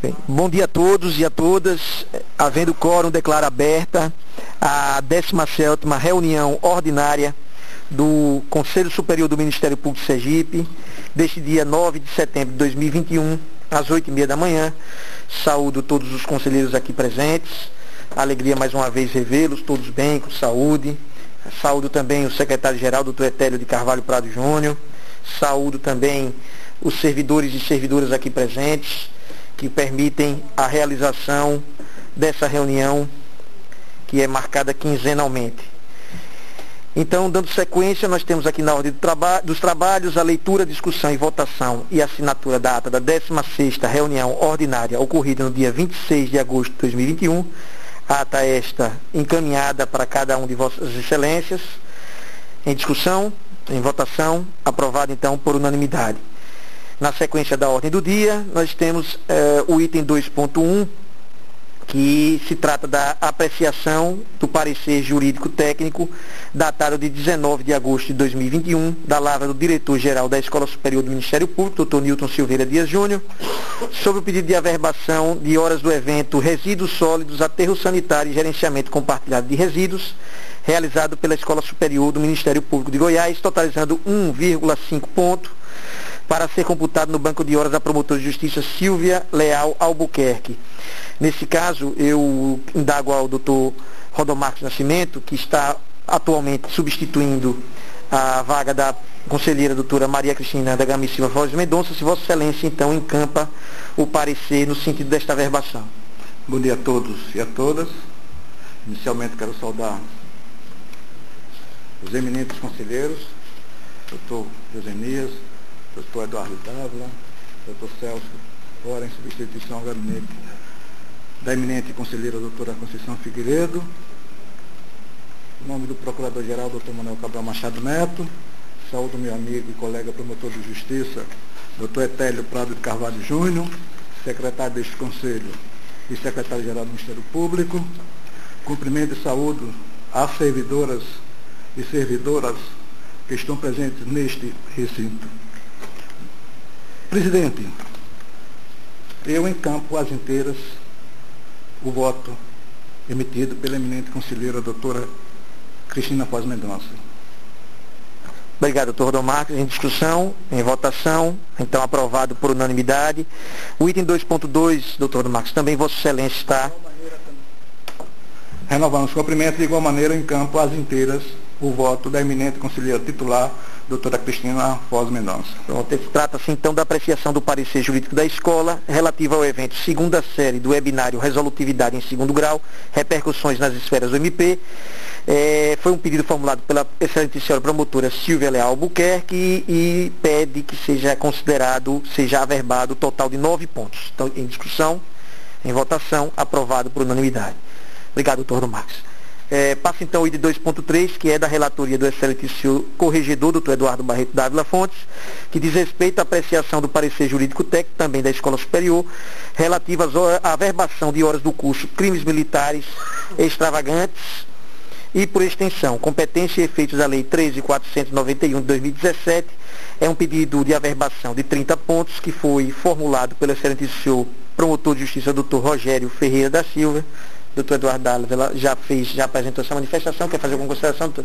Bem, bom dia a todos e a todas. Havendo quórum, declaro aberta a 17ª reunião ordinária do Conselho Superior do Ministério Público de Sergipe, deste dia 9 de setembro de 2021, às 8h30 da manhã. Saúdo todos os conselheiros aqui presentes. Alegria mais uma vez revê-los, todos bem, com saúde. Saúdo também o secretário-geral, doutor Etélio de Carvalho Prado Júnior. Saúdo também os servidores e servidoras aqui presentes, que permitem a realização dessa reunião, que é marcada quinzenalmente. Então, dando sequência, nós temos aqui na ordem dos trabalhos a leitura, discussão e votação e assinatura da ata da 16ª reunião ordinária ocorrida no dia 26 de agosto de 2021. Ata esta encaminhada para cada um de vossas excelências. Em discussão, em votação, aprovado então por unanimidade. Na sequência da ordem do dia, nós temos o item 2.1, que se trata da apreciação do parecer jurídico técnico datado de 19 de agosto de 2021, da lavra do diretor-geral da Escola Superior do Ministério Público, Dr. Nilton Silveira Dias Júnior, sobre o pedido de averbação de horas do evento Resíduos Sólidos, Aterro Sanitário e Gerenciamento Compartilhado de Resíduos, realizado pela Escola Superior do Ministério Público de Goiás, totalizando 1,5 ponto, para ser computado no banco de horas da promotora de justiça Silvia Leal Albuquerque. Nesse caso, eu indago ao doutor Rodomarcos Nascimento, que está atualmente substituindo a vaga da conselheira doutora Maria Cristina da Gama Silva Flores Mendonça, se Vossa Excelência, então, encampa o parecer no sentido desta averbação. Bom dia a todos e a todas. Inicialmente, quero saudar os eminentes conselheiros, doutor Josenias, doutor Eduardo Dávila, doutor Celso, ora em substituição ao gabinete da eminente conselheira doutora Conceição Figueiredo, em nome do procurador-geral, doutor Manuel Cabral Machado Neto, saúdo meu amigo e colega promotor de justiça, doutor Etélio Prado de Carvalho Júnior, secretário deste conselho e secretário-geral do Ministério Público. Cumprimento e saúdo às servidoras e servidoras que estão presentes neste recinto. Presidente, eu encampo às inteiras o voto emitido pela eminente conselheira doutora Cristina Foz Mendonça. Obrigado, doutor Rodomarcos. Em discussão, em votação, então aprovado por unanimidade. O item 2.2, doutor Rodomarcos, também Vossa Excelência está... Renovando os cumprimentos, de igual maneira encampo às inteiras o voto da eminente conselheira titular, doutora Cristina Foz Mendonça. Pronto, trata-se então da apreciação do parecer jurídico da escola relativo ao evento segunda série do webinário Resolutividade em segundo grau, repercussões nas esferas do MP. Foi um pedido formulado pela excelente senhora promotora Silvia Leal Albuquerque e pede que seja considerado, seja averbado o total de 9 pontos. Então, em discussão, em votação, aprovado por unanimidade. Obrigado, doutor Marcos. Passa então o item 2.3, que é da relatoria do excelente senhor corregedor, doutor Eduardo Barreto Dávila Fontes, que diz respeito à apreciação do parecer jurídico técnico, também da Escola Superior, relativa à averbação de horas do curso Crimes Militares Extravagantes e, por extensão, competência e efeitos da Lei 13.491 de 2017, é um pedido de averbação de 30 pontos, que foi formulado pelo excelente senhor promotor de justiça, doutor Rogério Ferreira da Silva. Doutor Eduardo Dávila já apresentou essa manifestação. Quer fazer alguma consideração, doutor?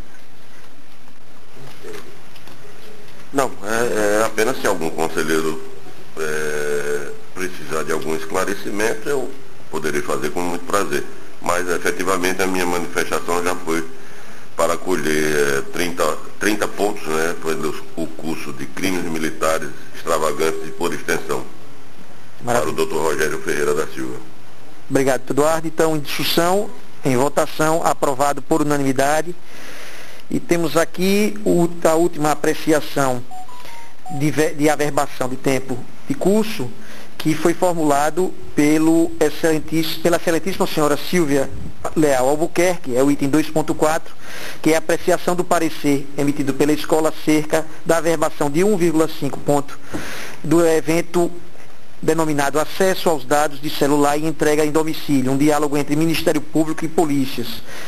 Não, apenas se algum conselheiro precisar de algum esclarecimento, eu poderei fazer com muito prazer. Mas, efetivamente, a minha manifestação já foi para colher 30 pontos, né, o curso de Crimes Militares Extravagantes e, por extensão, para o doutor Rogério Ferreira da Silva. Obrigado, Eduardo. Então, em discussão, em votação, aprovado por unanimidade. E temos aqui a última apreciação de averbação de tempo de curso, que foi formulado pela excelentíssima senhora Silvia Leal Albuquerque, é o item 2.4, que é a apreciação do parecer emitido pela escola acerca da averbação de 1,5 ponto do evento denominado Acesso aos Dados de Celular e Entrega em Domicílio, um diálogo entre Ministério Público e polícias.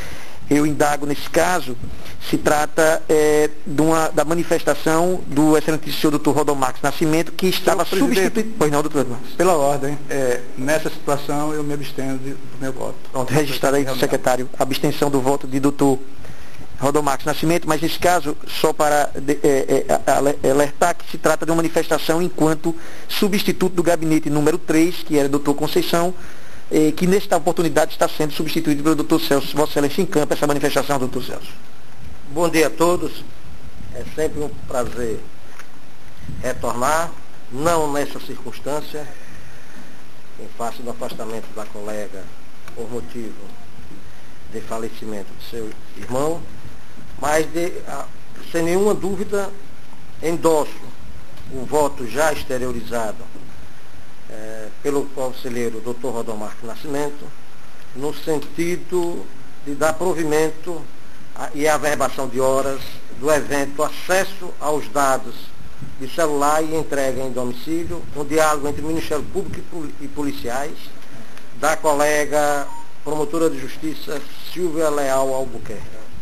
eu indago nesse caso, se trata da manifestação do excelentíssimo senhor Dr. Rodomax Nascimento, que estava substituído. Pois não, doutor Edmar. Pela ordem, nessa situação eu me abstenho do meu voto. Pronto, registrado aí, secretário, a abstenção do voto de doutor Rodomax Nascimento, mas nesse caso, só para alertar que se trata de uma manifestação enquanto substituto do gabinete número 3, que era o doutor Conceição, que nesta oportunidade está sendo substituído pelo doutor Celso. Vossa Excelência encampa essa manifestação, doutor Celso. Bom dia a todos. É sempre um prazer retornar, não nessa circunstância, em face do afastamento da colega por motivo de falecimento do seu irmão, mas sem nenhuma dúvida endosso o voto já exteriorizado pelo conselheiro Dr. Rodomarco Nascimento, no sentido de dar provimento e averbação de horas do evento Acesso aos Dados de Celular e Entrega em Domicílio, um diálogo entre o Ministério Público e policiais, da colega promotora de Justiça Silvia Leal Albuquerque.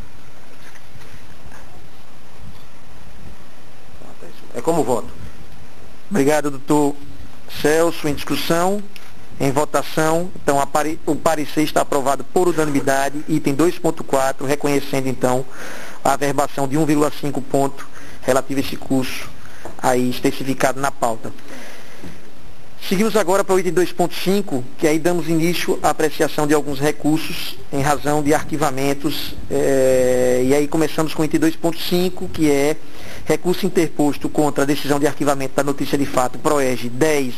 É como voto. Obrigado, doutor Celso. Em discussão, em votação, então o parecer está aprovado por unanimidade, item 2.4, reconhecendo então a averbação de 1,5 ponto relativo a esse curso aí especificado na pauta. Seguimos agora para o item 2.5, que aí damos início à apreciação de alguns recursos em razão de arquivamentos, e aí começamos com o item 2.5, que é recurso interposto contra a decisão de arquivamento da notícia de fato PROEG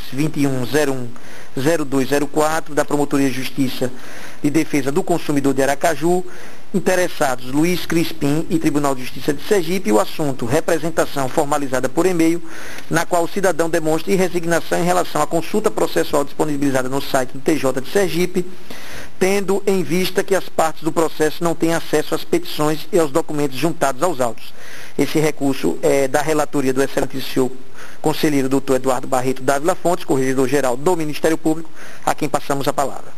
10.21.01.0204 da Promotoria de Justiça de Defesa do Consumidor de Aracaju, interessados Luiz Crispim e Tribunal de Justiça de Sergipe, e o assunto representação formalizada por e-mail, na qual o cidadão demonstra resignação em relação à consulta processual disponibilizada no site do TJ de Sergipe, tendo em vista que as partes do processo não têm acesso às petições e aos documentos juntados aos autos. Esse recurso é da relatoria do excelentíssimo conselheiro Dr. Eduardo Barreto Dávila Fontes, corregedor-geral do Ministério Público, a quem passamos a palavra.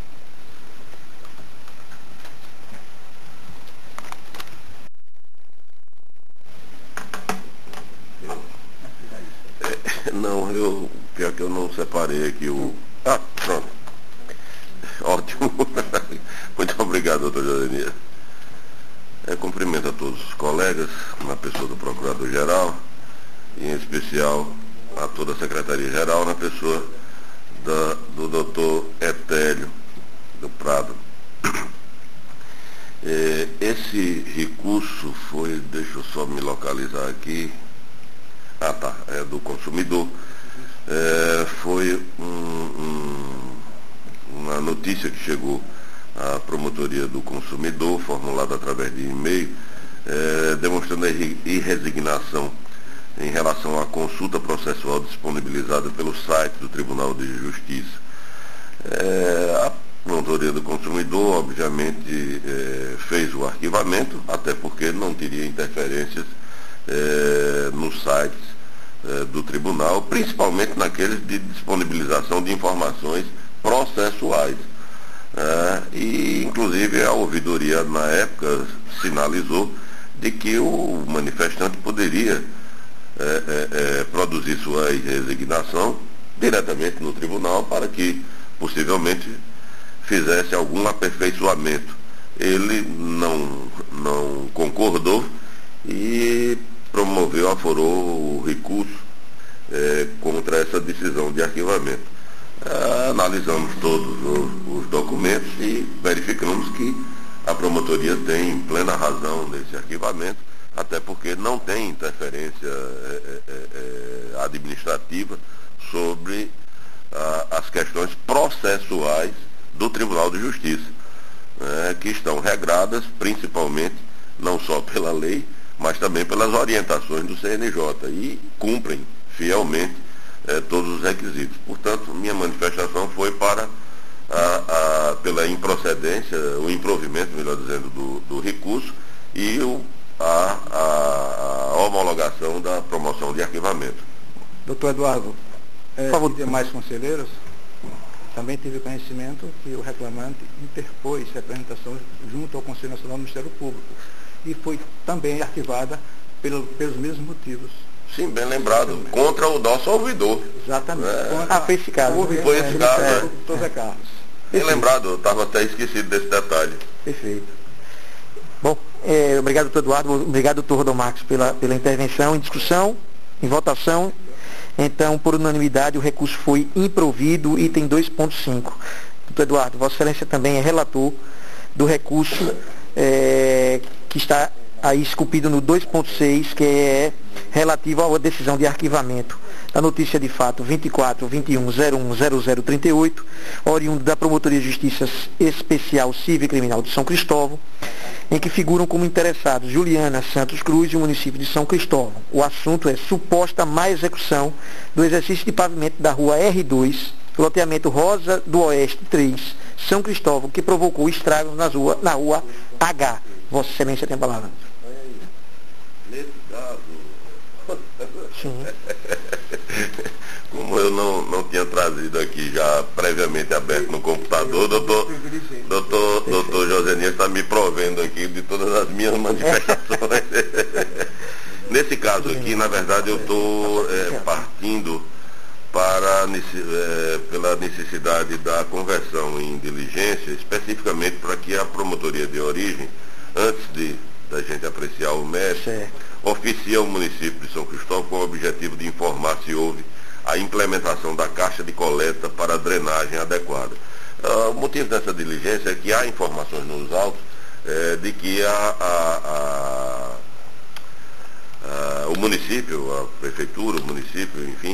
Não, pior que eu não separei aqui o... Pronto. Ótimo. Muito obrigado, doutor Josenias. Cumprimento a todos os colegas, na pessoa do Procurador-Geral, e em especial a toda a Secretaria-Geral, na pessoa do doutor Etélio do Prado. Esse recurso foi, deixa eu só me localizar aqui, é do consumidor. Foi uma notícia que chegou à Promotoria do Consumidor, formulada através de e-mail, demonstrando a irresignação em relação à consulta processual disponibilizada pelo site do Tribunal de Justiça. A Promotoria do Consumidor, obviamente, fez o arquivamento, até porque não teria interferências nos sites do tribunal, principalmente naqueles de disponibilização de informações processuais. E, inclusive, a ouvidoria, na época, sinalizou de que o manifestante poderia produzir sua resignação diretamente no tribunal para que, possivelmente, fizesse algum aperfeiçoamento. Ele não concordou e aforou o recurso contra essa decisão de arquivamento. Analisamos todos os documentos e verificamos que a promotoria tem plena razão nesse arquivamento, até porque não tem interferência administrativa sobre as questões processuais do Tribunal de Justiça, que estão regradas principalmente não só pela lei, mas também pelas orientações do CNJ e cumprem fielmente todos os requisitos. Portanto, minha manifestação foi pela improcedência, o improvimento, melhor dizendo, do recurso e a homologação da promoção de arquivamento. Doutor Eduardo, por favor. Demais conselheiros, Também tive conhecimento que o reclamante interpôs representação junto ao Conselho Nacional do Ministério Público e foi também arquivada pelos mesmos motivos. Sim, bem lembrado, contra o nosso ouvidor. Exatamente. Foi esse caso. Foi esse caso, né? Dr. Zé Carlos. Bem lembrado, eu estava até esquecido desse detalhe. Perfeito. Bom, obrigado, doutor Eduardo, obrigado, doutor Rodomarques, pela intervenção em discussão, em votação. Então, por unanimidade, o recurso foi improvido, item 2.5. Doutor Eduardo, Vossa Excelência também é relator do recurso que está aí esculpido no 2.6, que é relativo à decisão de arquivamento da notícia de fato 24.21.01.0038, oriundo da Promotoria de Justiça Especial Civil e Criminal de São Cristóvão, em que figuram como interessados Juliana Santos Cruz e o município de São Cristóvão. O assunto é suposta má execução do exercício de pavimento da rua R2, loteamento Rosa do Oeste 3, São Cristóvão, que provocou estragos na rua H. Vossa Excelência tem a palavra. Nesse caso, Sim. como eu não tinha trazido aqui já previamente aberto no computador, doutor Josenias está me provendo aqui de todas as minhas manifestações. Nesse caso aqui, na verdade, eu estou partindo pela necessidade da conversão em diligência, especificamente para que a promotoria de origem, antes da gente apreciar o mérito, oficia o município de São Cristóvão com o objetivo de informar se houve a implementação da caixa de coleta para a drenagem adequada. O motivo dessa diligência é que há informações nos autos de que o município, a prefeitura, o município, enfim,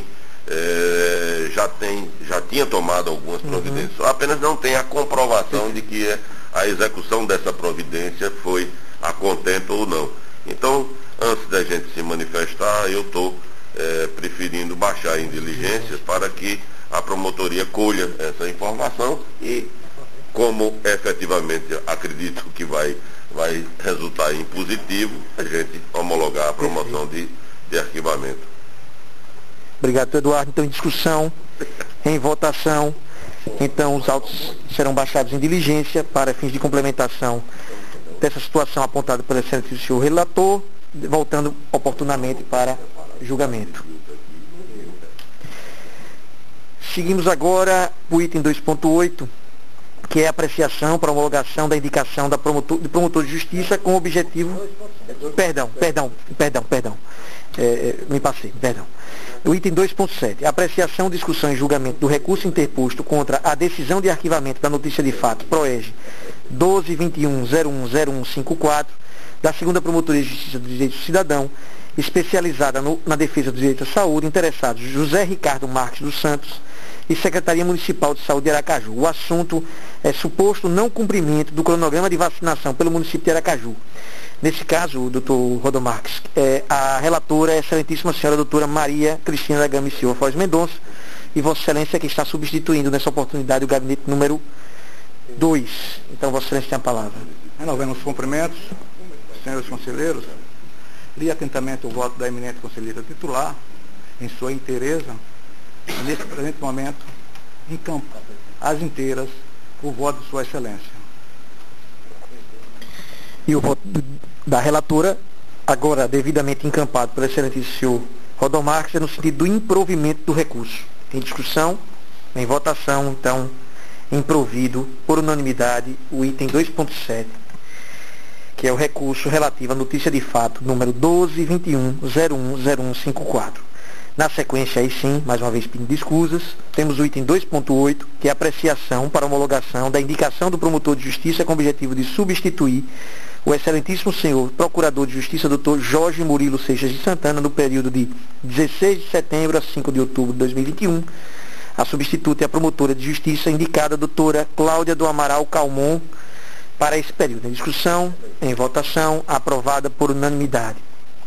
já tinha tomado algumas providências, apenas não tem a comprovação de que a execução dessa providência foi a contento ou não. Então, antes da gente se manifestar, eu estou preferindo baixar em diligência para que a promotoria colha essa informação e, como efetivamente acredito que vai resultar em positivo, a gente homologar a promoção de arquivamento. Obrigado, Eduardo. Então, em discussão, em votação, então os autos serão baixados em diligência para fins de complementação dessa situação apontada pelo excelentíssimo senhor relator, voltando oportunamente para julgamento. Seguimos agora o item 2.8, que é a apreciação para homologação da indicação do promotor de justiça com o objetivo... Perdão. Me passei, perdão. O item 2.7, apreciação, discussão e julgamento do recurso interposto contra a decisão de arquivamento da notícia de fato, PROEG 12.21.01.0154, da segunda Promotoria de Justiça do Direito do Cidadão, especializada na defesa do direito à saúde, interessados José Ricardo Marques dos Santos e Secretaria Municipal de Saúde de Aracaju. O assunto é suposto não cumprimento do cronograma de vacinação pelo município de Aracaju. Nesse caso, doutor Rodomarques, a relatora é a excelentíssima senhora doutora Maria Cristina da Gama e Silva Foz Mendonça, e Vossa Excelência que está substituindo nessa oportunidade o gabinete número 2. Então, Vossa Excelência tem a palavra. Renovando os cumprimentos, senhores conselheiros, li atentamente o voto da eminente conselheira titular, em sua inteireza, e nesse presente momento, encampo às inteiras o voto de Sua Excelência. E o voto da relatora, agora devidamente encampado pelo excelentíssimo senhor Rodomarques, é no sentido do improvimento do recurso. Em discussão, em votação, então, improvido, por unanimidade, o item 2.7, que é o recurso relativo à notícia de fato, número 12.21.01.0154. Na sequência, aí sim, mais uma vez pedindo escusas, temos o item 2.8, que é a apreciação para homologação da indicação do promotor de justiça com o objetivo de substituir o excelentíssimo senhor Procurador de Justiça, Dr. Jorge Murilo Seixas de Santana, no período de 16 de setembro a 5 de outubro de 2021. A substituta é a promotora de justiça indicada, a doutora Cláudia do Amaral Calmon, para esse período. Em discussão, em votação, aprovada por unanimidade.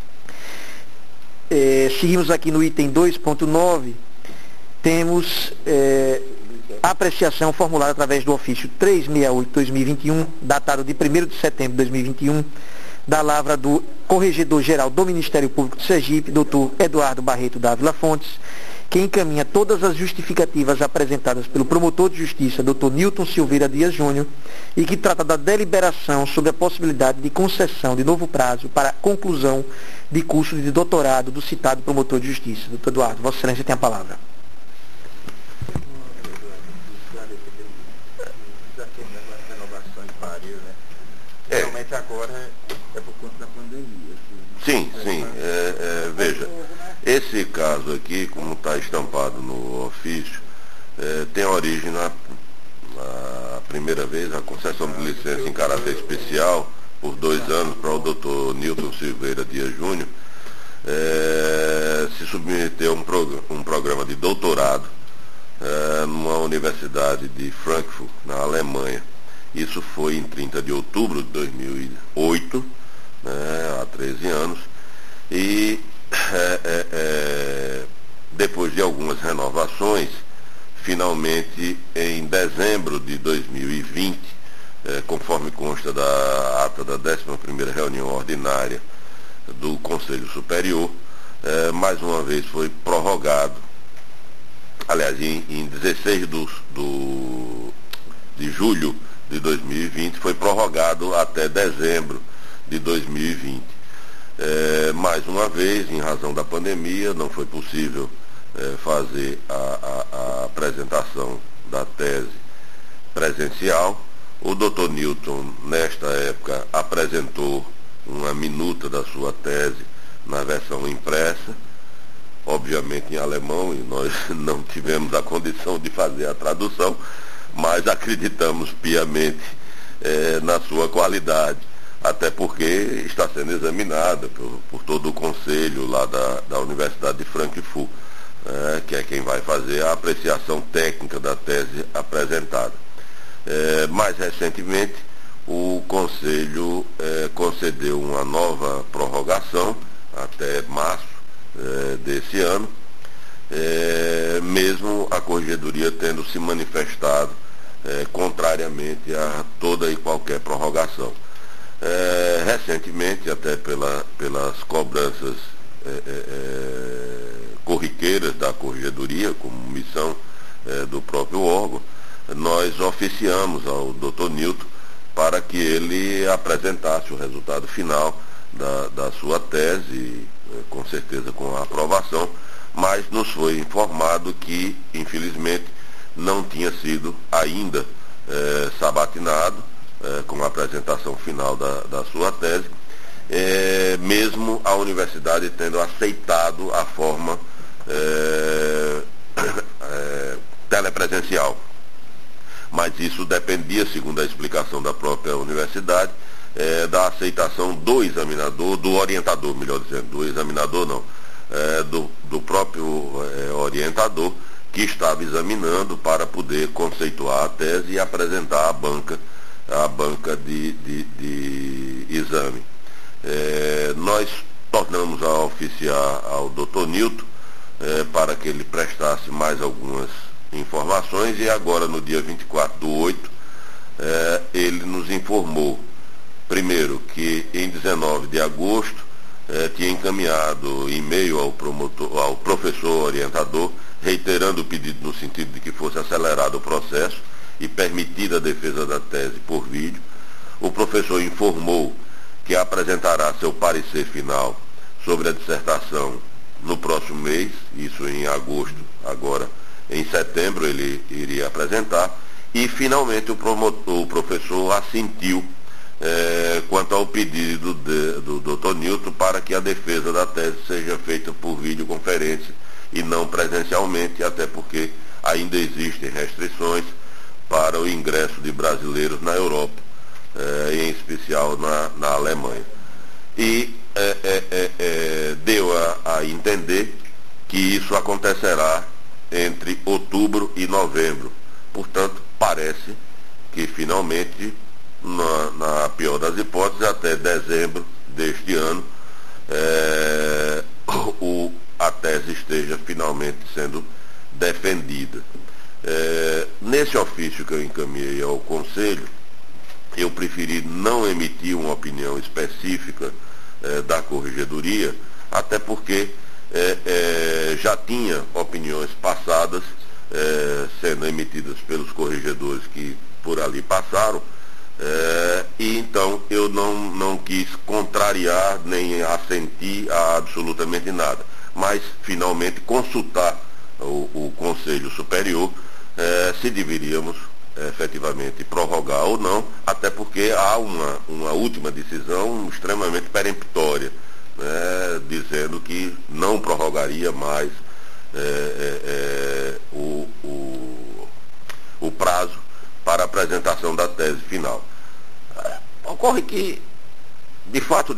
Seguimos aqui no item 2.9, temos a apreciação formulada através do ofício 368-2021, datado de 1º de setembro de 2021, da lavra do Corregedor-Geral do Ministério Público de Sergipe, doutor Eduardo Barreto Dávila Fontes, que encaminha todas as justificativas apresentadas pelo promotor de justiça, Dr. Newton Silveira Dias Júnior, e que trata da deliberação sobre a possibilidade de concessão de novo prazo para conclusão de curso de doutorado do citado promotor de justiça. Dr. Eduardo, Vossa Excelência tem a palavra. Realmente agora é por conta da pandemia. Sim. Veja, esse caso aqui, como está estampado no ofício, tem origem na primeira vez, a concessão de licença em caráter especial por 2 anos para o Dr. Newton Silveira Dias Júnior, se submeteu a um programa de doutorado numa universidade de Frankfurt, na Alemanha. Isso foi em 30 de outubro de 2008, há 13 anos, e depois de algumas renovações, finalmente em dezembro de 2020, conforme consta da ata da 11ª reunião ordinária do Conselho Superior, mais uma vez foi prorrogado, aliás, em 16 de julho de 2020, foi prorrogado até dezembro de 2020. Mais uma vez, em razão da pandemia, não foi possível fazer a apresentação da tese presencial. O Dr. Newton, nesta época, apresentou uma minuta da sua tese na versão impressa, obviamente em alemão, e nós não tivemos a condição de fazer a tradução, mas acreditamos piamente na sua qualidade, até porque está sendo examinada por todo o conselho lá da Universidade de Frankfurt, que é quem vai fazer a apreciação técnica da tese apresentada. Mais recentemente, o conselho concedeu uma nova prorrogação até março desse ano, mesmo a Corregedoria tendo se manifestado contrariamente a toda e qualquer prorrogação. Recentemente, até pelas cobranças corriqueiras da Corregedoria, como missão do próprio órgão, nós oficiamos ao Dr. Newton para que ele apresentasse o resultado final da sua tese, com certeza com a aprovação, mas nos foi informado que, infelizmente, não tinha sido ainda sabatinado com a apresentação final da sua tese, mesmo a universidade tendo aceitado a forma telepresencial. Mas isso dependia, segundo a explicação da própria universidade, da aceitação do examinador, do orientador, melhor dizendo, do examinador não, do próprio orientador, que estava examinando para poder conceituar a tese e apresentar à banca de exame. Nós tornamos a oficiar ao Dr. Newton para que ele prestasse mais algumas informações, e agora, no dia 24/8, ele nos informou, primeiro, que em 19 de agosto tinha encaminhado e-mail ao professor orientador, reiterando o pedido no sentido de que fosse acelerado o processo e permitida a defesa da tese por vídeo. O professor informou que apresentará seu parecer final sobre a dissertação no próximo mês, isso em agosto. Agora, em setembro, ele iria apresentar, e finalmente o professor assentiu quanto ao pedido do Dr. Newton para que a defesa da tese seja feita por videoconferência e não presencialmente, até porque ainda existem restrições para o ingresso de brasileiros na Europa, em especial na Alemanha. E deu a entender que isso acontecerá entre outubro e novembro. Portanto, parece que finalmente, na pior das hipóteses, até dezembro deste ano, a tese esteja finalmente sendo defendida. Nesse ofício que eu encaminhei ao Conselho, eu preferi não emitir uma opinião específica da Corregedoria, até porque já tinha opiniões passadas sendo emitidas pelos corregedores que por ali passaram, e então eu não quis contrariar nem assentir a absolutamente nada, mas finalmente consultar o Conselho Superior se deveríamos efetivamente prorrogar ou não, até porque há uma última decisão extremamente peremptória, né, dizendo que não prorrogaria mais o prazo para a apresentação da tese final. Ocorre que, de fato,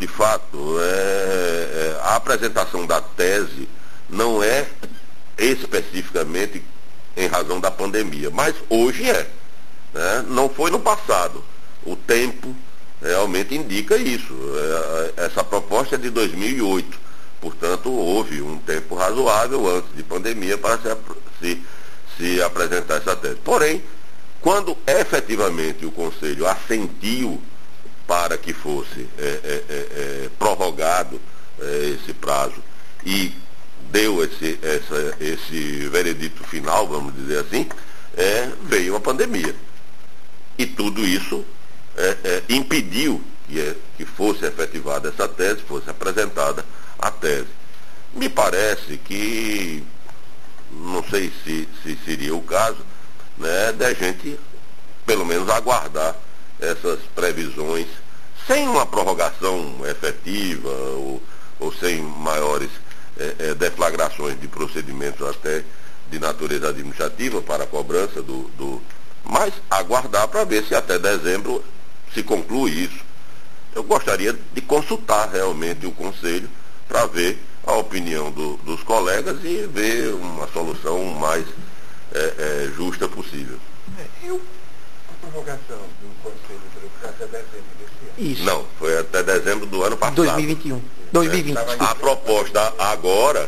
a apresentação da tese não é especificamente em razão da pandemia, mas hoje né? Não foi no passado. O tempo realmente indica isso. Essa proposta é de 2008, portanto houve um tempo razoável antes de pandemia para se apresentar essa tese. Porém, quando efetivamente o Conselho assentiu para que fosse prorrogado esse prazo e deu esse veredito final, vamos dizer assim, veio a pandemia. E tudo isso impediu que fosse efetivada essa tese, fosse apresentada a tese. Me parece que, não sei se seria o caso, né, da gente, pelo menos, aguardar essas previsões, sem uma prorrogação efetiva ou sem maiores deflagrações de procedimentos até de natureza administrativa para a cobrança mas aguardar para ver se até dezembro se conclui isso. Eu gostaria de consultar realmente o Conselho para ver a opinião dos colegas e ver uma solução mais justa possível. A prorrogação do Conselho até dezembro desse ano? Isso. Não, foi até dezembro do ano passado. 2021. 2020. A proposta agora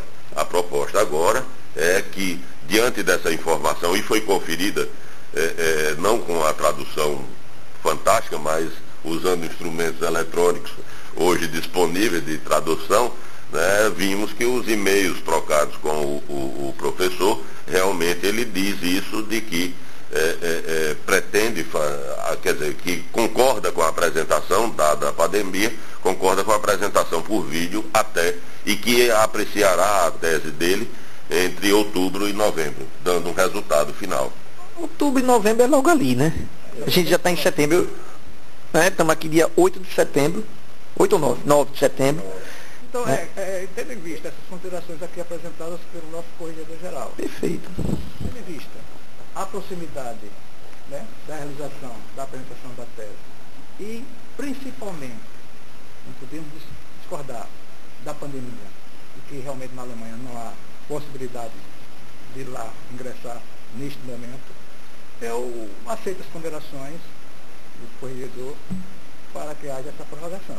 é que, diante dessa informação, e foi conferida não com a tradução fantástica, mas usando instrumentos eletrônicos hoje disponíveis de tradução, né, vimos que os e-mails trocados com o professor, realmente ele diz isso de que pretende, quer dizer, que concorda com a apresentação, dada a pandemia, concorda com a apresentação por vídeo e que apreciará a tese dele entre outubro e novembro, dando um resultado final. Outubro e novembro é logo ali, né? A gente já está em setembro, né? Estamos aqui dia 8 de setembro, 8 ou 9? 9 de setembro. Então, tendo em vista essas considerações aqui apresentadas pelo nosso corregedor geral. Perfeito. Tendo em vista a proximidade, né, da realização, da apresentação da tese e, principalmente, não podemos discordar da pandemia e que realmente na Alemanha não há possibilidade de ir lá ingressar neste momento, eu aceito as ponderações do corregedor para que haja essa prorrogação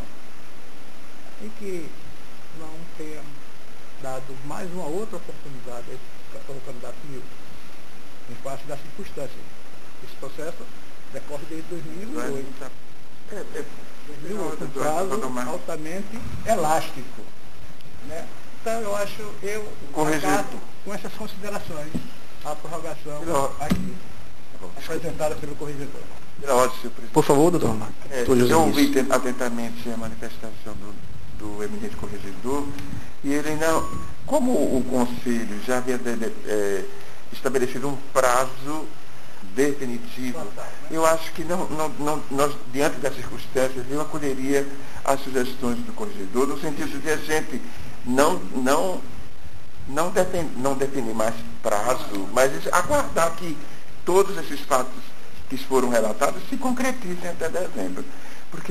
e que não tenha dado mais uma outra oportunidade ao candidato Milton, em face das circunstâncias. Esse processo decorre desde 2008. 2008, um prazo altamente elástico. Né? Então eu acato com essas considerações a prorrogação aqui, apresentada pelo corregedor. Por favor, doutor Marco. Eu ouvi atentamente a manifestação do eminente corregedor, e ele não, como o Conselho já havia estabelecido um prazo definitivo, eu acho que nós, diante das circunstâncias, eu acolheria as sugestões do corregedor, no sentido de a gente não definir mais prazo, mas aguardar que todos esses fatos que foram relatados se concretizem até dezembro. Porque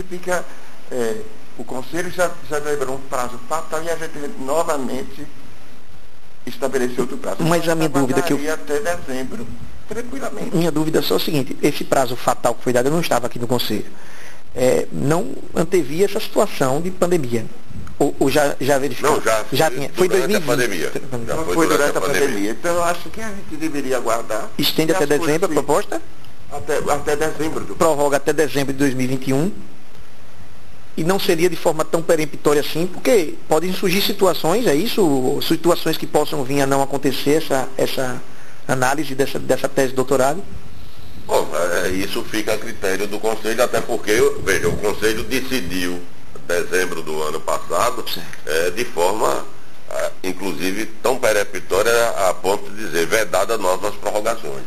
o Conselho já liberou um prazo fatal e a gente novamente estabeleceu outro prazo. Mas a minha dúvida até dezembro, tranquilamente. Minha dúvida é só o seguinte: esse prazo fatal que foi dado, eu não estava aqui no Conselho, não antevia essa situação de pandemia. Ou já verificou? Não, já tinha. Foi 2020. A pandemia. Foi durante a pandemia. Então eu acho que a gente deveria aguardar. Estende até dezembro a proposta? Até dezembro. Prorroga até dezembro de 2021. e não seria de forma tão peremptória assim, porque podem surgir situações, é isso, situações que possam vir a não acontecer essa análise dessa tese de doutorado? Bom, isso fica a critério do Conselho, até porque, veja, o Conselho decidiu em dezembro do ano passado, de forma, inclusive, tão peremptória a ponto de dizer vedada novas prorrogações.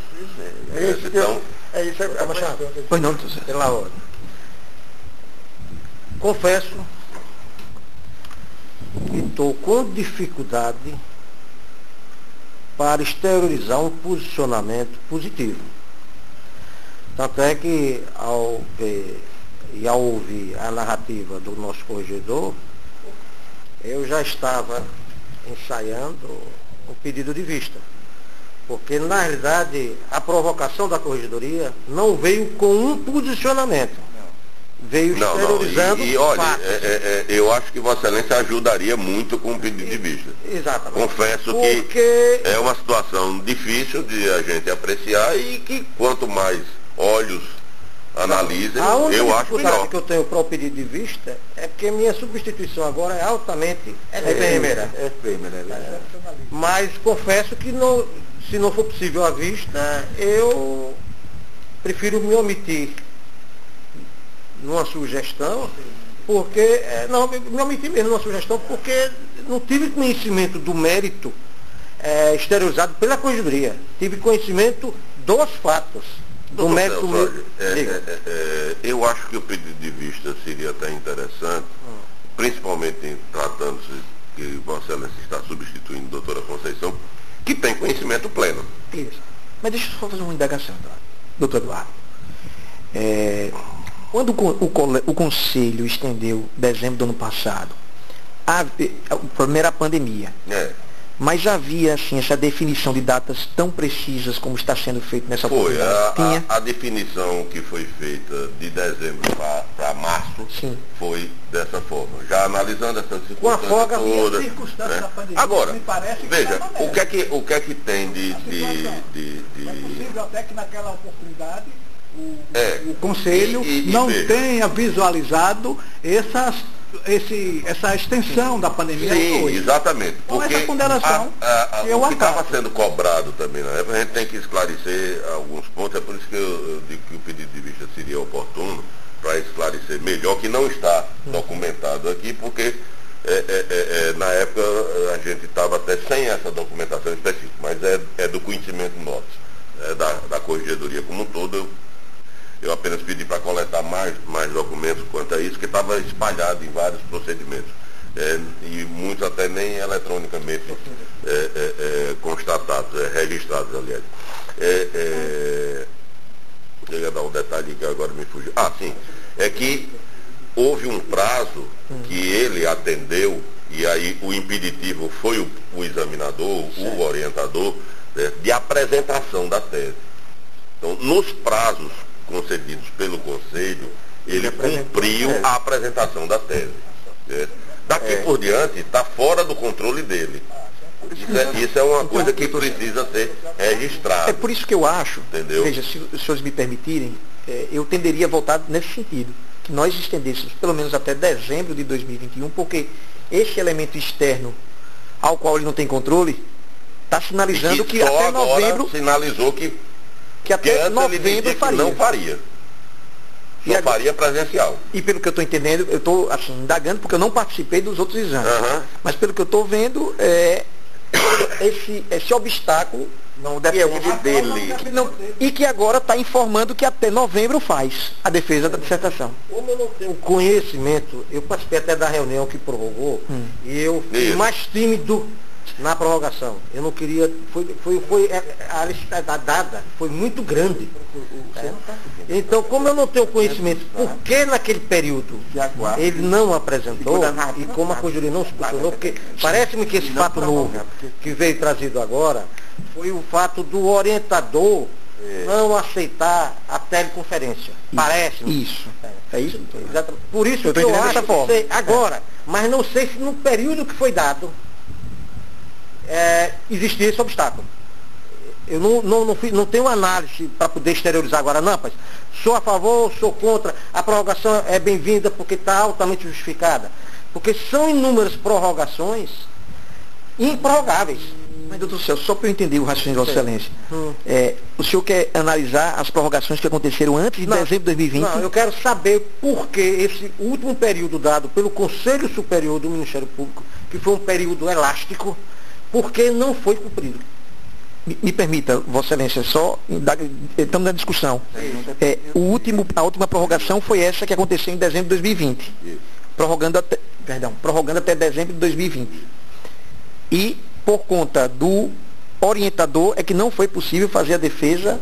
Pois não, pela ordem. Confesso que estou com dificuldade para exteriorizar um posicionamento positivo. Tanto é que, ao ouvir a narrativa do nosso corregedor, eu já estava ensaiando um pedido de vista. Porque, na realidade, a provocação da corregedoria não veio com um posicionamento. Veio exteriorizando olha, eu acho que Vossa Excelência ajudaria muito com o pedido de vista. Exatamente. Confesso que é uma situação difícil de a gente apreciar e que quanto mais olhos analisem, eu acho melhor. A que eu tenho para o pedido de vista é porque minha substituição agora é altamente efêmera. Mas confesso que não, se não for possível à vista, eu prefiro me omitir numa sugestão, porque, não, me omiti mesmo numa sugestão, porque não tive conhecimento do mérito exteriorizado pela corregedoria. Tive conhecimento dos fatos. Do mérito mesmo. Eu acho que o pedido de vista seria até interessante, principalmente tratando-se que Vossa Excelência está substituindo a doutora Conceição, que tem conhecimento pleno. Isso. Mas deixa eu só fazer uma indagação, doutor Eduardo. Quando o Conselho estendeu dezembro do ano passado, o problema era a pandemia. Mas havia, assim, essa definição de datas tão precisas como está sendo feito nessa oportunidade? A definição que foi feita de dezembro para março foi dessa forma. Já analisando essas circunstâncias todas. Da pandemia, agora, me parece veja, o que é que tem de... É possível até que naquela oportunidade o Conselho não tenha visualizado essa extensão da pandemia. Sim, exatamente. Com essa ponderação, o que estava sendo cobrado também na época, a gente tem que esclarecer alguns pontos, é por isso que eu digo que o pedido de vista seria oportuno, para esclarecer melhor, que não está documentado aqui, porque na época a gente estava até sem essa documentação específica, mas é do conhecimento nosso, da corregedoria como um todo. Eu apenas pedi para coletar mais documentos quanto a isso, que estava espalhado em vários procedimentos. E muitos até nem eletronicamente constatados, registrados, aliás. Eu ia dar um detalhe que agora me fugiu. Sim. É que houve um prazo que ele atendeu, e aí o impeditivo foi o examinador, o orientador, de apresentação da tese. Então, nos prazos concedidos pelo Conselho, ele cumpriu a apresentação da tese. Daqui por diante, está fora do controle dele. Isso é uma coisa que precisa ser registrada. É por isso que eu acho, entendeu? Veja, se os senhores me permitirem, eu tenderia a votar nesse sentido, que nós estendêssemos pelo menos até dezembro de 2021, porque esse elemento externo ao qual ele não tem controle, está sinalizando que até novembro... sinalizou que até novembro faria. Não faria. Não faria presencial. E pelo que eu estou entendendo, eu estou assim, indagando, porque eu não participei dos outros exames. Mas pelo que eu estou vendo, esse obstáculo não depende dele. E que agora está informando que até novembro faz a defesa da dissertação. Como eu não tenho conhecimento, eu participei até da reunião que prorrogou, e eu fui mais tímido na prorrogação. Eu não queria, a licitação dada foi muito grande. Então, como eu não tenho conhecimento, por que naquele período ele não apresentou, e como a corregedoria não se posicionou, porque parece-me que esse fato novo que veio trazido agora foi o fato do orientador não aceitar a teleconferência. Parece-me. Isso. É isso? Por isso que eu acho que sei agora, mas não sei se no período que foi dado existia esse obstáculo. Eu não tenho análise para poder exteriorizar agora, não, rapaz. Sou a favor, sou contra, a prorrogação é bem-vinda porque está altamente justificada. Porque são inúmeras prorrogações improrrogáveis. Mas, doutor Celso, só para eu entender o raciocínio de Vossa Excelência, o senhor quer analisar as prorrogações que aconteceram antes de dezembro de 2020? Não, eu quero saber por que esse último período dado pelo Conselho Superior do Ministério Público, que foi um período elástico, por que não foi cumprido. Me permita, Vossa Excelência, estamos na discussão. A última prorrogação foi essa que aconteceu em dezembro de 2020. Prorrogando até dezembro de 2020. E, por conta do orientador, é que não foi possível fazer a defesa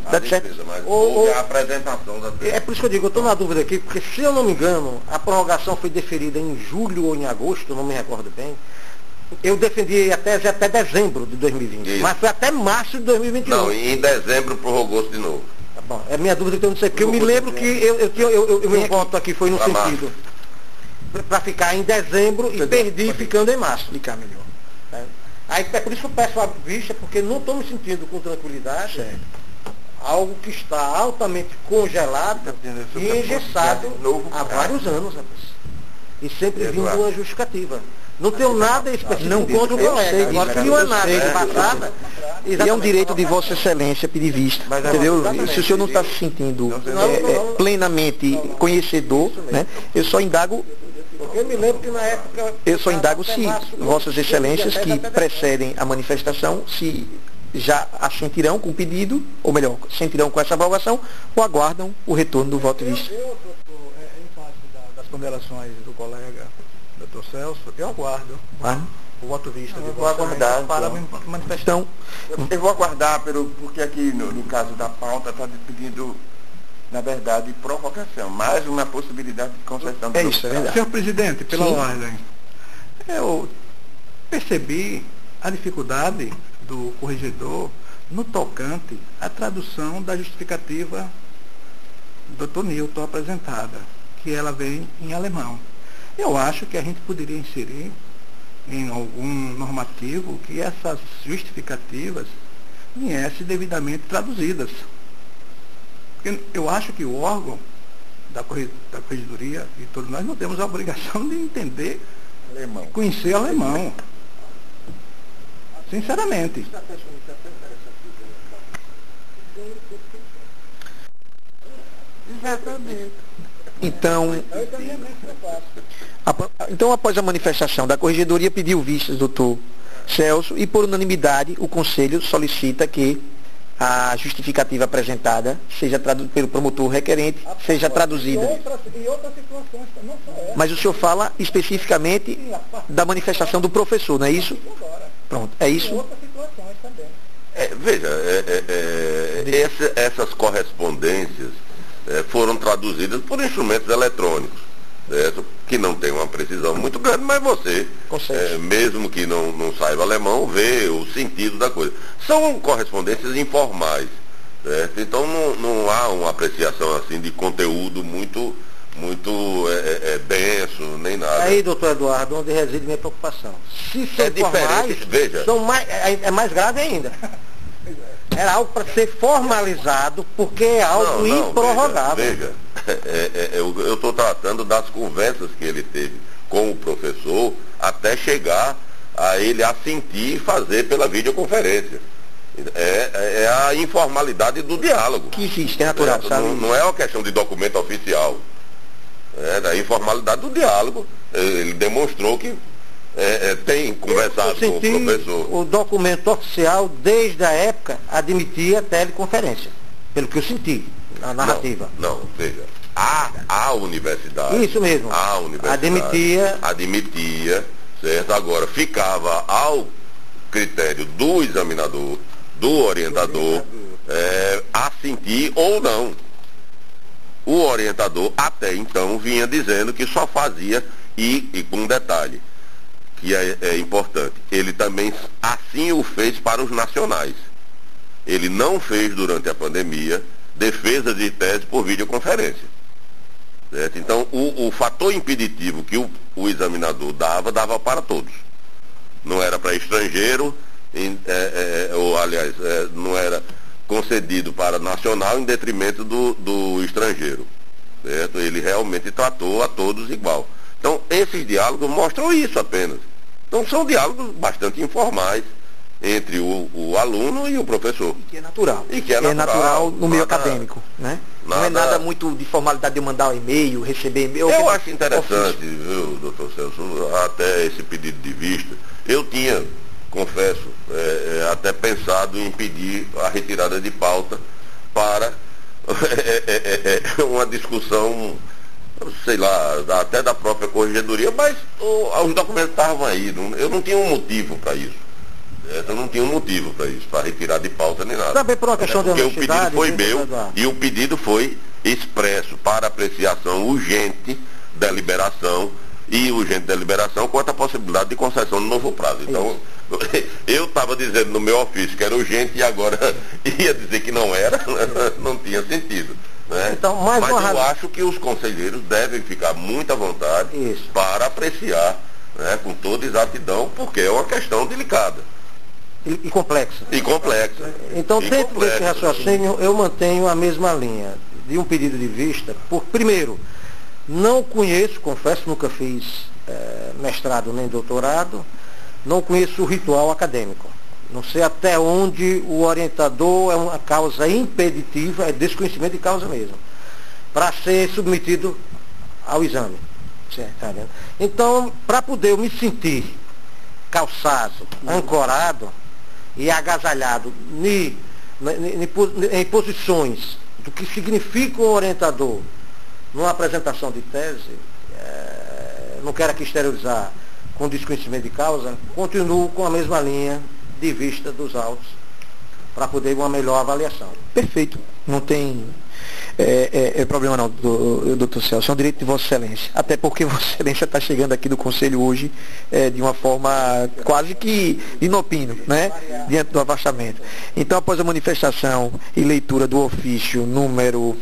a apresentação da defesa. É por isso que eu digo, eu estou na dúvida aqui, porque se eu não me engano, a prorrogação foi deferida em julho ou em agosto, eu não me recordo bem. Eu defendi até dezembro de 2020, isso. Mas foi até março de 2021. Não, e em dezembro prorrogou-se de novo. Tá bom, é minha dúvida que eu não sei, porque eu me lembro que meu voto aqui foi no sentido para ficar em dezembro e perdi ficando em março. Explicar melhor. Aí é por isso que eu peço a vista, porque não estou me sentindo com tranquilidade. Algo que está altamente congelado e engessado há vários anos, rapaz. E sempre vindo uma justificativa. Não tenho nada específico contra o colega. Agora queria uma análise passada. E é um direito de Vossa Excelência pedir vista. Entendeu? Se o senhor não está se sentindo plenamente conhecedor, né, eu só indago. Porque eu me lembro que na época... Eu só indago se Vossas Excelências que precedem a manifestação, se já assentirão com o pedido, ou melhor, sentirão com essa prorrogação, ou aguardam o retorno do voto de vista. Em face das ponderações do colega Dr. Celso, eu aguardo o voto de vista de Vossa Excelência para a manifestação. Eu vou aguardar, porque aqui no caso da pauta está pedindo, na verdade, provocação, mais uma possibilidade de concessão. É isso, é verdade. Senhor presidente, pela ordem, eu percebi a dificuldade do corregedor no tocante à tradução da justificativa do Dr. Newton apresentada, que ela vem em alemão. Eu acho que a gente poderia inserir em algum normativo que essas justificativas viessem devidamente traduzidas. Porque eu acho que o órgão da corregedoria e todos nós não temos a obrigação de entender alemão, conhecer alemão. Sinceramente. Exatamente. Então, após a manifestação da Corregedoria, pediu vistas, doutor Celso, e por unanimidade o Conselho solicita que a justificativa apresentada seja pelo promotor requerente, seja traduzida. E outras situações, não só essa. Mas o senhor fala especificamente da manifestação do professor, não é isso? Pronto, é isso? Outras situações também. Veja, essas correspondências foram traduzidas por instrumentos eletrônicos, que não tem uma precisão muito grande, mas você, mesmo que não saiba alemão, vê o sentido da coisa. São correspondências informais, certo? Então não há uma apreciação assim de conteúdo muito denso, nem nada. Aí, doutor Eduardo, onde reside minha preocupação. Se são diferente, veja. É mais grave ainda. Era algo para ser formalizado, porque é algo improrrogável. Veja, eu estou tratando das conversas que ele teve com o professor até chegar a ele assentir e fazer pela videoconferência. É a informalidade do diálogo. Que existe, é natural, sabe? Não é uma questão de documento oficial. É da informalidade do diálogo. Ele demonstrou que tem conversado com o professor. O documento oficial, desde a época, admitia teleconferência, pelo que eu senti na narrativa. Não, veja, a universidade. Isso mesmo. A universidade admitia, certo? Agora, ficava ao critério do examinador, do orientador, assentir ou não. O orientador, até então, vinha dizendo que só fazia, e com um detalhe, que é importante, ele também assim o fez para os nacionais. Ele não fez, durante a pandemia, defesa de tese por videoconferência. Certo? Então, o fator impeditivo que o examinador dava para todos. Não era para estrangeiro, ou aliás, não era concedido para nacional em detrimento do estrangeiro. Certo? Ele realmente tratou a todos igual. Então, esses diálogos mostram isso apenas. Então, são diálogos bastante informais entre o aluno e o professor. E que é natural. E que é natural no meio acadêmico, né? Não é nada muito de formalidade de mandar um e-mail, receber e-mail. Eu acho interessante, viu, doutor Celso, até esse pedido de vista. Eu tinha, confesso, até pensado em pedir a retirada de pauta para uma discussão, sei lá, até da própria corregedoria, mas os documentos estavam aí, eu não tinha um motivo para isso. Eu não tinha um motivo para isso, para retirar de pauta nem nada. Também por uma questão de honestidade. Porque o pedido foi meu e o pedido foi expresso para apreciação urgente da liberação quanto à possibilidade de concessão de novo prazo. Então, eu estava dizendo no meu ofício que era urgente e agora ia dizer que não era, não tinha sentido. Né? Então, mas eu acho que os conselheiros devem ficar muito à vontade para apreciar, né, com toda exatidão, porque é uma questão delicada. E complexa. E complexa. Então, dentro desse raciocínio, eu mantenho a mesma linha de um pedido de vista. Primeiro, não conheço, confesso, nunca fiz mestrado nem doutorado, não conheço o ritual acadêmico. Não sei até onde o orientador é uma causa impeditiva, é desconhecimento de causa mesmo, para ser submetido ao exame. Certo? Então, para poder eu me sentir calçado, ancorado e agasalhado em posições do que significa um orientador numa apresentação de tese, não quero aqui exteriorizar com desconhecimento de causa, continuo com a mesma linha de vista dos autos para poder uma melhor avaliação. Perfeito. Não tem problema não, doutor Celso, é um direito de Vossa Excelência. Até porque Vossa Excelência está chegando aqui do Conselho hoje de uma forma quase que inopino, né? Diante do afastamento. Então, após a manifestação e leitura do ofício número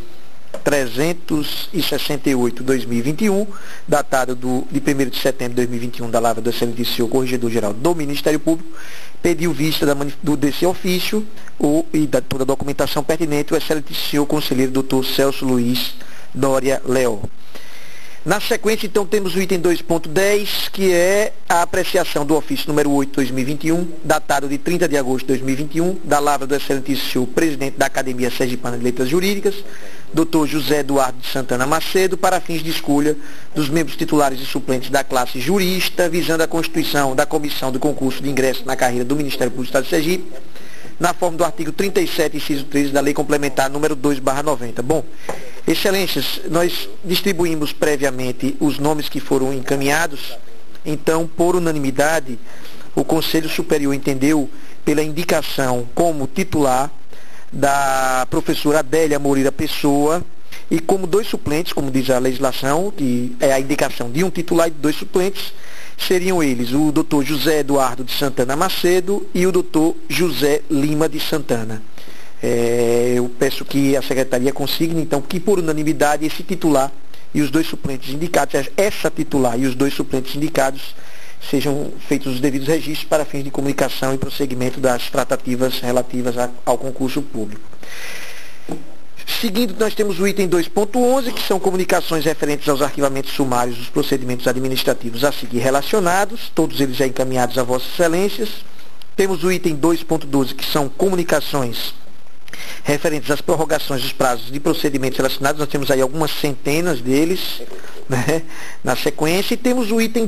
368/2021, datado de 1º de setembro de 2021, da lavra do excelentíssimo senhor Corregedor-Geral do Ministério Público, pediu vista desse ofício e da toda a documentação pertinente o excelentíssimo senhor conselheiro doutor Celso Luiz Doria Leó. Na sequência, então, temos o item 2.10, que é a apreciação do ofício número 8/2021, datado de 30 de agosto de 2021, da lavra do excelentíssimo senhor presidente da Academia Sergipana de Letras Jurídicas, Dr. José Eduardo de Santana Macedo, para fins de escolha dos membros titulares e suplentes da classe jurista, visando a constituição da comissão do concurso de ingresso na carreira do Ministério Público do Estado de Sergipe, na forma do artigo 37, inciso 13 da Lei Complementar número 2/90. Bom, excelências, nós distribuímos previamente os nomes que foram encaminhados, então, por unanimidade, o Conselho Superior entendeu pela indicação como titular da professora Adélia Moreira Pessoa e como dois suplentes, como diz a legislação, que é a indicação de um titular e de dois suplentes, seriam eles o Dr. José Eduardo de Santana Macedo e o Dr. José Lima de Santana. Eu peço que a Secretaria consigne, então, que por unanimidade esse titular e os dois suplentes indicados, essa titular e os dois suplentes indicados, sejam feitos os devidos registros para fins de comunicação e prosseguimento das tratativas relativas ao concurso público. Seguindo, nós temos o item 2.11, que são comunicações referentes aos arquivamentos sumários dos procedimentos administrativos a seguir relacionados, todos eles já encaminhados a Vossas Excelências. Temos o item 2.12, que são comunicações referentes às prorrogações dos prazos de procedimentos relacionados, nós temos aí algumas centenas deles, né, na sequência, e temos o item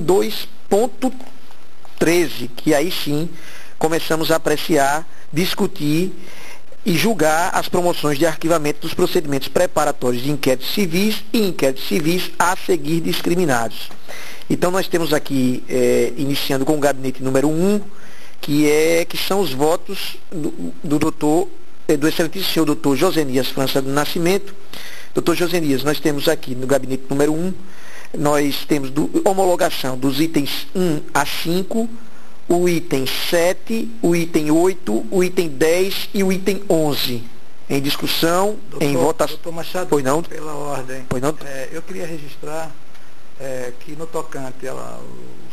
2.13, que aí sim começamos a apreciar, discutir e julgar as promoções de arquivamento dos procedimentos preparatórios de inquéritos civis e inquéritos civis a seguir discriminados. Então nós temos aqui, iniciando com o gabinete número 1, que são os votos do excelentíssimo senhor doutor Josenias França do Nascimento. Doutor Josenias, nós temos aqui no gabinete número 1, nós temos homologação dos itens 1 a 5, o item 7, o item 8, o item 10 e o item 11. Em discussão, em votação. Doutor Machado, pois não? Pela ordem. Pois não? Eu queria registrar que no tocante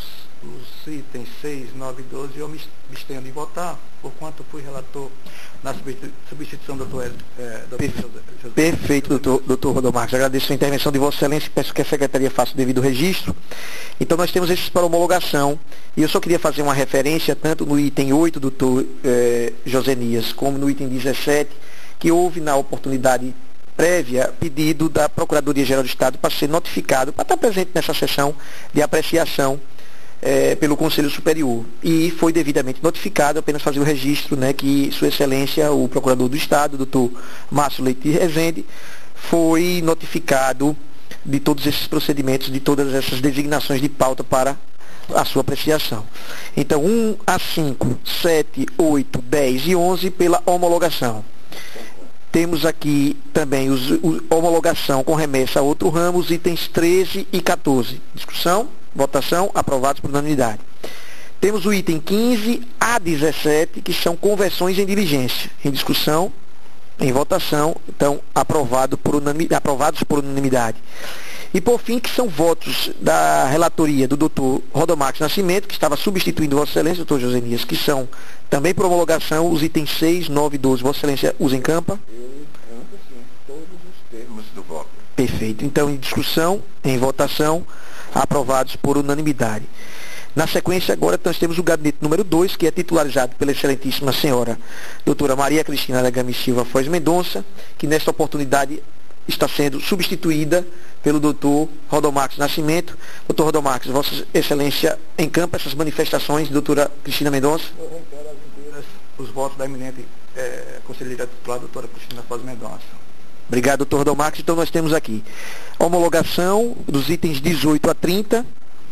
os itens 6, 9 e 12, eu me abstendo em votar, por quanto fui relator na substituição do doutor José. Perfeito, doutor Rodomarques. Agradeço a intervenção de Vossa Excelência e peço que a Secretaria faça o devido registro. Então, nós temos esses para homologação. E eu só queria fazer uma referência, tanto no item 8, doutor Josenias, como no item 17, que houve na oportunidade prévia pedido da Procuradoria-Geral do Estado para ser notificado, para estar presente nessa sessão de apreciação pelo Conselho Superior. E foi devidamente notificado, apenas fazer o registro, né, que Sua Excelência, o Procurador do Estado, doutor Márcio Leite Rezende, foi notificado de todos esses procedimentos, de todas essas designações de pauta para a sua apreciação. Então, 1 a 5, 7, 8, 10 e 11 pela homologação. Temos aqui também homologação com remessa a outro ramo, os itens 13 e 14. Discussão, votação, aprovados por unanimidade. Temos o item 15 a 17, que são conversões em diligência. Em discussão, em votação, então aprovados por unanimidade. E por fim, que são votos da relatoria do doutor Rodomarques Nascimento, que estava substituindo Vossa Excelência, doutor Josenias, que são também por homologação os itens 6, 9 e 12. Vossa Excelência usa em campa? Eu amo, sim, todos os termos do voto. Perfeito. Então, em discussão, em votação, aprovados por unanimidade. Na sequência, agora nós temos o gabinete número 2, que é titularizado pela excelentíssima senhora doutora Maria Cristina Aragami Silva Foz Mendonça, que nesta oportunidade está sendo substituída pelo doutor Rodomarques Nascimento. Doutor Rodomarques, Vossa Excelência encampa essas manifestações, doutora Cristina Mendonça? Eu reitero as inteiras os votos da eminente conselheira titular, doutora Cristina Foz Mendonça. Obrigado, doutor Rodomarques. Então nós temos aqui homologação dos itens 18 a 30,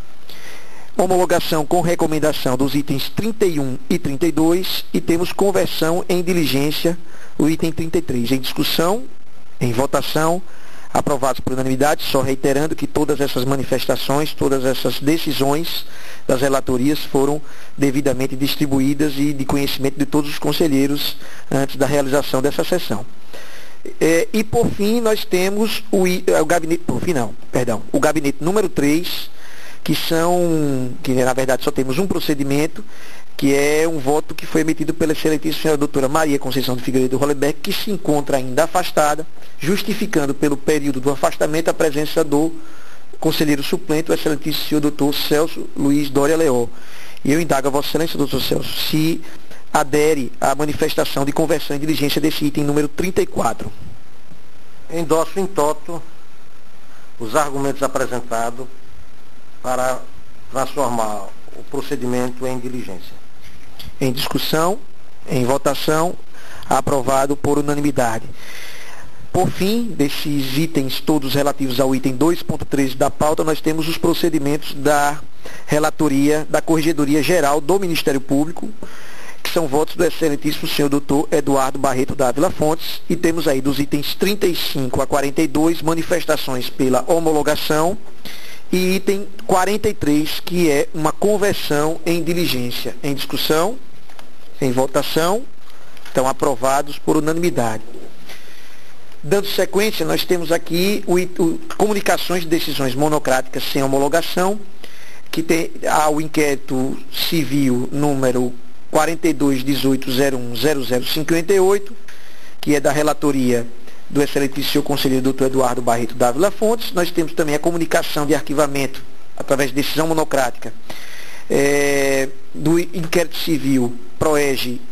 homologação com recomendação dos itens 31 e 32 e temos conversão em diligência, o item 33. Em discussão, em votação, aprovados por unanimidade, só reiterando que todas essas manifestações, todas essas decisões das relatorias foram devidamente distribuídas e de conhecimento de todos os conselheiros antes da realização dessa sessão. E por fim nós temos o gabinete número 3, que na verdade só temos um procedimento, que é um voto que foi emitido pela excelentíssima senhora doutora Maria Conceição de Figueiredo Hollenberg, que se encontra ainda afastada, justificando pelo período do afastamento a presença do conselheiro suplente, o excelentíssimo senhor doutor Celso Luiz Doria Leó. E eu indago a Vossa Excelência, doutor Celso, se adere à manifestação de conversão em diligência desse item número 34. Endosso em toto os argumentos apresentados para transformar o procedimento em diligência. Em discussão, em votação, aprovado por unanimidade. Por fim, desses itens todos relativos ao item 2.3 da pauta, nós temos os procedimentos da relatoria da Corregedoria Geral do Ministério Público, que são votos do excelentíssimo senhor doutor Eduardo Barreto Dávila Fontes, e temos aí dos itens 35 a 42, manifestações pela homologação, e item 43, que é uma conversão em diligência. Em discussão, em votação, estão aprovados por unanimidade. Dando sequência, nós temos aqui comunicações de decisões monocráticas sem homologação, que tem ao inquérito civil número 42.18.01.0058, que é da relatoria do excelentíssimo conselheiro doutor Eduardo Barreto Dávila Fontes. Nós temos também a comunicação de arquivamento, através de decisão monocrática, do inquérito civil PROEG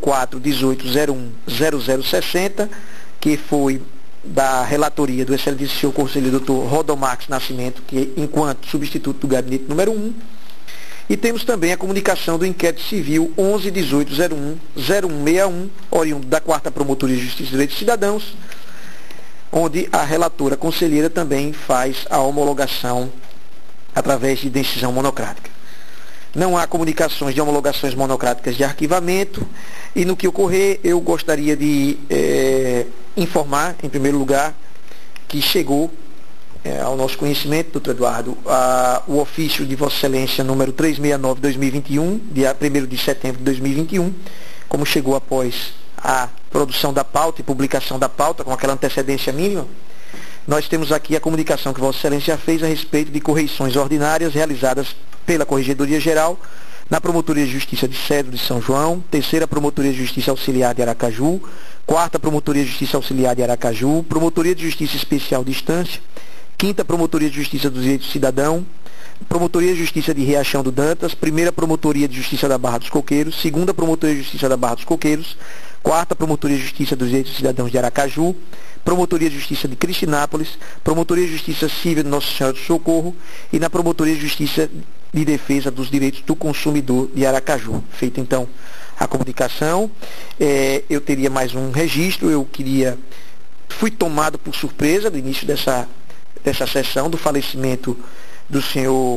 04.18.01.0060, que foi da relatoria do excelentíssimo conselheiro doutor Rodomarques Nascimento, que enquanto substituto do gabinete número 1. E temos também a comunicação do inquérito civil 11.18.01.0161, oriundo da 4ª Promotoria de Justiça e Direitos dos Cidadãos, onde a relatora conselheira também faz a homologação através de decisão monocrática. Não há comunicações de homologações monocráticas de arquivamento, e no que ocorrer, eu gostaria de informar, em primeiro lugar, que chegou ao nosso conhecimento, doutor Eduardo, o ofício de Vossa Excelência número 369/2021, dia 1º de setembro de 2021, como chegou após a produção da pauta e publicação da pauta, com aquela antecedência mínima, nós temos aqui a comunicação que Vossa Excelência fez a respeito de correições ordinárias realizadas pela Corregedoria Geral, na Promotoria de Justiça de Cedro de São João, 3ª Promotoria de Justiça Auxiliar de Aracaju, 4ª Promotoria de Justiça Auxiliar de Aracaju, Promotoria de Justiça Especial de Instância, 5ª Promotoria de Justiça dos Direitos do Cidadão, Promotoria de Justiça de Riachão do Dantas, 1ª Promotoria de Justiça da Barra dos Coqueiros, 2ª Promotoria de Justiça da Barra dos Coqueiros, 4ª Promotoria de Justiça dos Direitos dos Cidadãos de Aracaju, Promotoria de Justiça de Cristinápolis, Promotoria de Justiça Civil de Nossa Senhora do Socorro e na Promotoria de Justiça de Defesa dos Direitos do Consumidor de Aracaju. Feita então a comunicação, eu teria mais um registro, fui tomado por surpresa do início dessa sessão do falecimento do senhor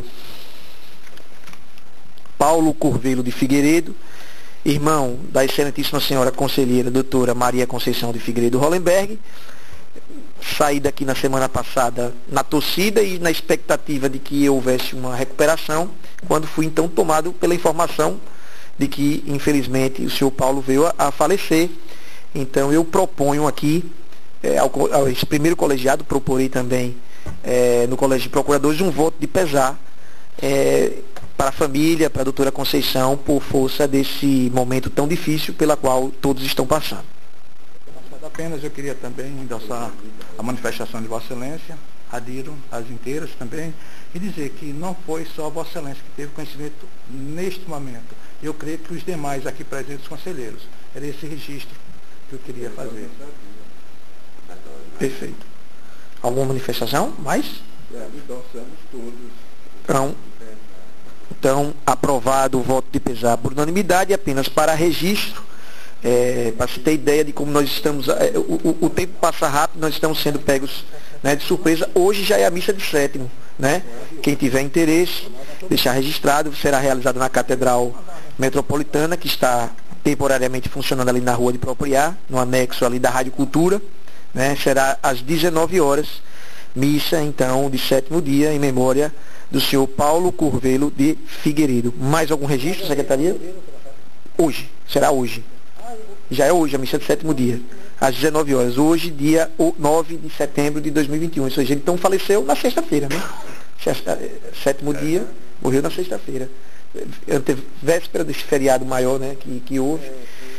Paulo Curvelo de Figueiredo, irmão da excelentíssima senhora conselheira doutora Maria Conceição de Figueiredo Hollenberg. Saí daqui na semana passada na torcida e na expectativa de que houvesse uma recuperação, quando fui então tomado pela informação de que, infelizmente, o senhor Paulo veio a falecer. Então eu proponho aqui, ao esse primeiro colegiado, proporei também no Colégio de Procuradores um voto de pesar para a família, para a doutora Conceição, por força desse momento tão difícil pela qual todos estão passando. Apenas eu queria também endossar a manifestação de Vossa Excelência, adiro as inteiras também, e dizer que não foi só Vossa Excelência que teve conhecimento neste momento. Eu creio que os demais aqui presentes conselheiros. Era esse registro que eu queria fazer. Perfeito. Alguma manifestação? Mais? Endossamos todos. Então, aprovado o voto de pesar por unanimidade, apenas para registro. Para se ter ideia de como nós estamos, o tempo passa rápido, nós estamos sendo pegos, né, de surpresa. Hoje já é a missa de sétimo, né? Quem tiver interesse, deixar registrado, será realizado na Catedral Metropolitana, que está temporariamente funcionando ali na Rua de Propriar, no anexo ali da Rádio Cultura, né? Será às 19 horas, missa então de sétimo dia, em memória do senhor Paulo Curvelo de Figueiredo. Mais algum registro, secretaria? Hoje, será hoje. Já é hoje, a missa de sétimo dia, às 19 horas. Hoje, dia 9 de setembro de 2021. Ou seja, ele então faleceu na sexta-feira, né? Sétimo dia, morreu na sexta-feira. Véspera desse feriado maior, né, que houve.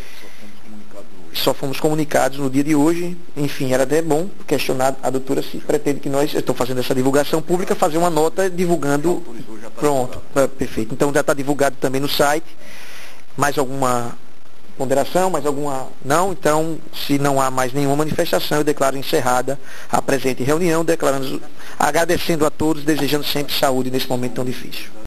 Só fomos comunicados no dia de hoje. Enfim, era até bom questionar a doutora se pretende que nós, eu estou fazendo essa divulgação pública, fazer uma nota divulgando. Pronto, perfeito. Então já está divulgado também no site. Mais alguma ponderação, mais alguma? Não? Então, se não há mais nenhuma manifestação, eu declaro encerrada a presente reunião, agradecendo a todos, desejando sempre saúde nesse momento tão difícil.